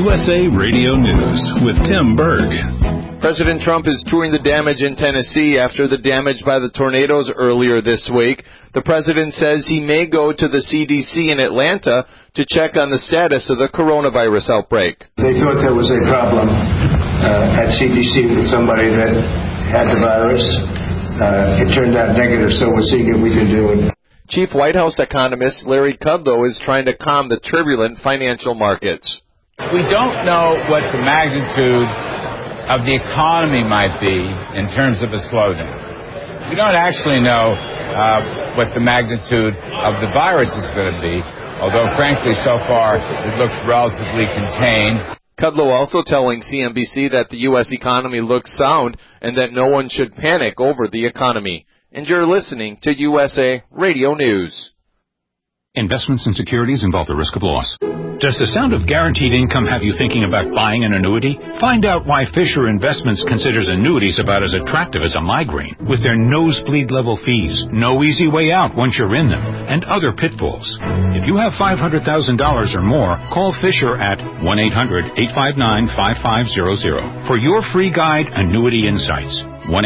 USA Radio News with Tim Berg. President Trump is touring the damage in Tennessee after the damage by the tornadoes earlier this week. The president says he may go to the CDC in Atlanta to check on the status of the coronavirus outbreak. They thought there was a problem at CDC with somebody that had the virus. It turned out negative, so we're seeing if we can do it. Chief White House economist Larry Kudlow is trying to calm the turbulent financial markets. We don't know what the magnitude of the economy might be in terms of a slowdown. We don't actually know what the magnitude of the virus is going to be, although frankly so far it looks relatively contained. Kudlow also telling CNBC that the U.S. economy looks sound and that no one should panic over the economy. And you're listening to USA Radio News. Investments in securities involve the risk of loss. Does the sound of guaranteed income have you thinking about buying an annuity? Find out why Fisher Investments considers annuities about as attractive as a migraine, with their nosebleed level fees, no easy way out once you're in them, and other pitfalls. If you have $500,000 or more, call Fisher at 1-800-859-5500 for your free guide, Annuity Insights.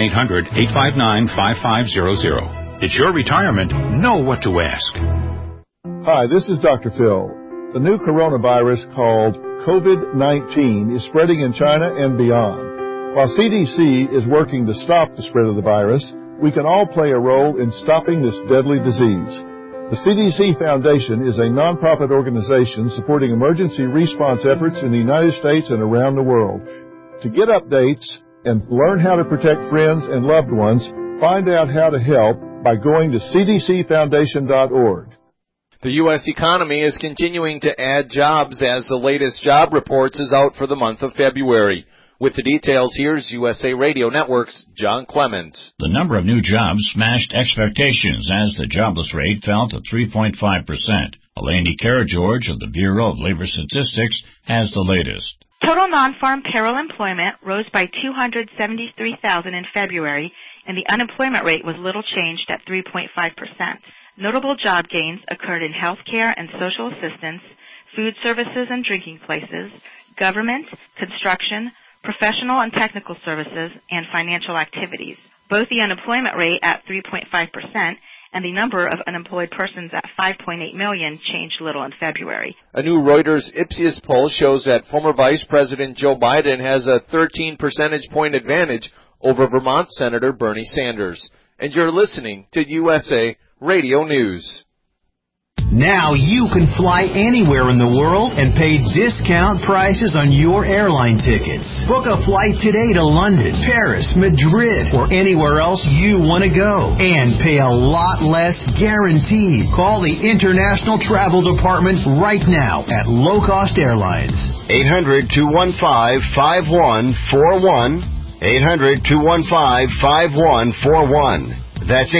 1-800-859-5500. It's your retirement. Know what to ask. Hi, this is Dr. Phil. The new coronavirus called COVID-19 is spreading in China and beyond. While CDC is working to stop the spread of the virus, we can all play a role in stopping this deadly disease. The CDC Foundation is a nonprofit organization supporting emergency response efforts in the United States and around the world. To get updates and learn how to protect friends and loved ones, find out how to help by going to cdcfoundation.org. The U.S. economy is continuing to add jobs as the latest job reports is out for the month of February. With the details, here's USA Radio Network's John Clemens. The number of new jobs smashed expectations as the jobless rate fell to 3.5%. Eleni Karageorge of the Bureau of Labor Statistics has the latest. Total non-farm payroll employment rose by 273,000 in February, and the unemployment rate was little changed at 3.5%. Notable job gains occurred in healthcare and social assistance, food services and drinking places, government, construction, professional and technical services, and financial activities. Both the unemployment rate at 3.5% and the number of unemployed persons at 5.8 million changed little in February. A new Reuters Ipsos poll shows that former Vice President Joe Biden has a 13 percentage point advantage over Vermont Senator Bernie Sanders. And you're listening to USA Radio News. Now you can fly anywhere in the world and pay discount prices on your airline tickets. Book a flight today to London, Paris, Madrid, or anywhere else you want to go. And pay a lot less guaranteed. Call the International Travel Department right now at Low Cost Airlines. 800-215-5141. 800-215-5141. That's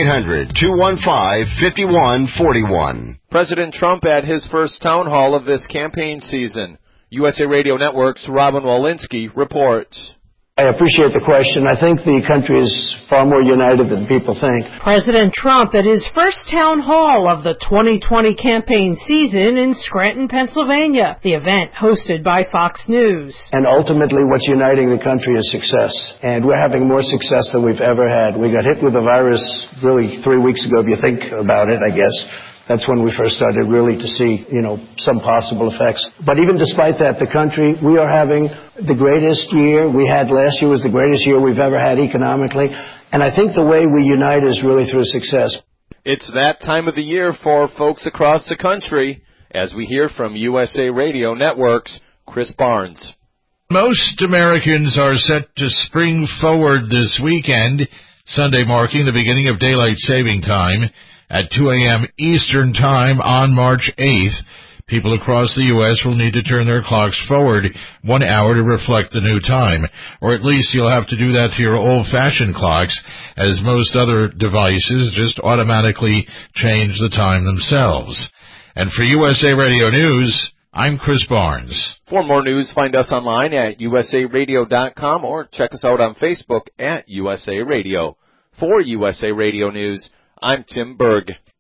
800-215-5141. President Trump at his first town hall of this campaign season. USA Radio Network's Robin Walensky reports. I appreciate the question. I think the country is far more united than people think. President Trump at his first town hall of the 2020 campaign season in Scranton, Pennsylvania. The event hosted by Fox News. And ultimately what's uniting the country is success. And we're having more success than we've ever had. We got hit with the virus really 3 weeks ago, if you think about it, I guess. That's when we first started really to see, some possible effects. But even despite that, the country, we are having the greatest year we had last year was the greatest year we've ever had economically. And I think the way we unite is really through success. It's that time of the year for folks across the country, as we hear from USA Radio Network's Chris Barnes. Most Americans are set to spring forward this weekend, Sunday marking the beginning of daylight saving time. At 2 a.m. Eastern Time on March 8th, people across the U.S. will need to turn their clocks forward 1 hour to reflect the new time, or at least you'll have to do that to your old-fashioned clocks, as most other devices just automatically change the time themselves. And for USA Radio News, I'm Chris Barnes. For more news, find us online at usaradio.com or check us out on Facebook at USA Radio. For USA Radio News, I'm Tim Berg.